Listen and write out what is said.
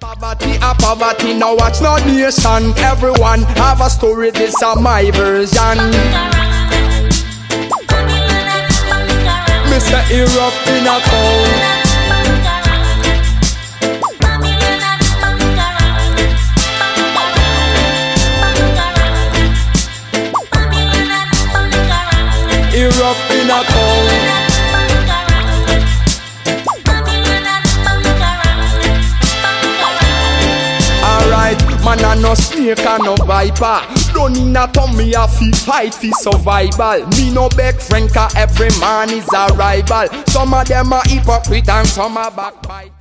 Poverty, now watch no nation. Everyone have a story, this is my version. Mr. Europe in a town. Europe in a town. Alright, man a no snake and no viper. Don't in a tummy a fi fight fi survival. Me no beg friend 'cause every man is a rival. Some of them are hypocrite and some are backbite.